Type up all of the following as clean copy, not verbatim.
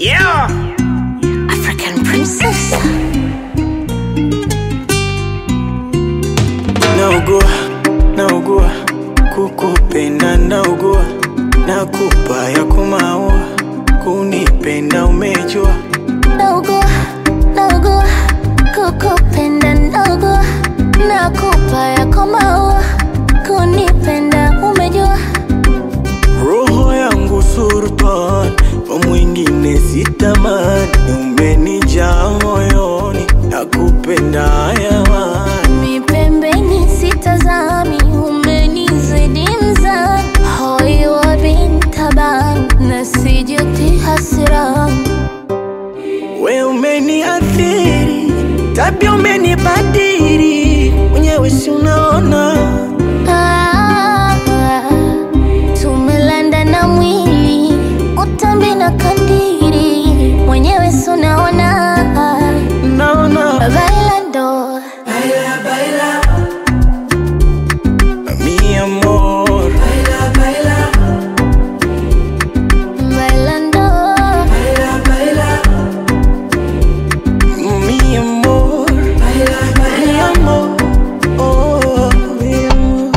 Yeah, African princess. Naugua kukupenda, naugua nakupa ya kumaua, kunipenda umejua. Naugua kukupenda, naugua nakupa ya kumaua, kunipenda umejua. Roho yangu sultan, kwa mwingine sitamani, umenijaa moyoni, nakupenda hayawani. Mi pembeni sitazami, umenizidi mzani, hoi wa bintaban, nasijuti hasirani. We umeniathiri, tabia umenibadili, mwenyewe si unaona. Tumelanda na mwili, utambi na kandiri, mwenyewe si unaona. Naona Bailando, baila mi amor, baila bailando, mi amor, mi amor, oh mi amor.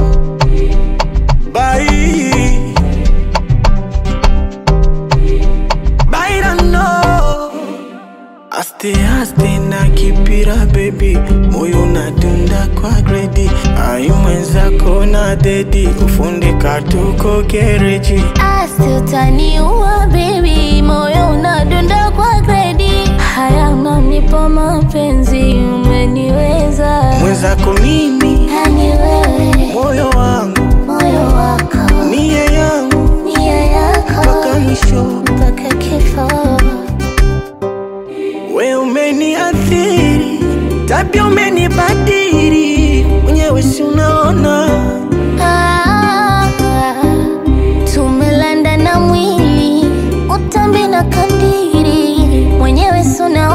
Bailando aste aste na kipira baby, moyo unadunda kwa gredi, ayu mwenzako na dedi, kufundika tuko gereji. asi utaniua baby, moyo unadunda kwa gredi. Haya unanipa mapenzi, umeniweza. Mwenzako mimi, Yani wewe, moyo wangu, moyo wako, nia yangu, nia yako, mpaka mwisho. mpaka kifo. We umeniathiri, tabia umenibadili, mwenyewe si unaona. Tumelanda na mwili, utambi na kandiri, mwenyewe si unaona.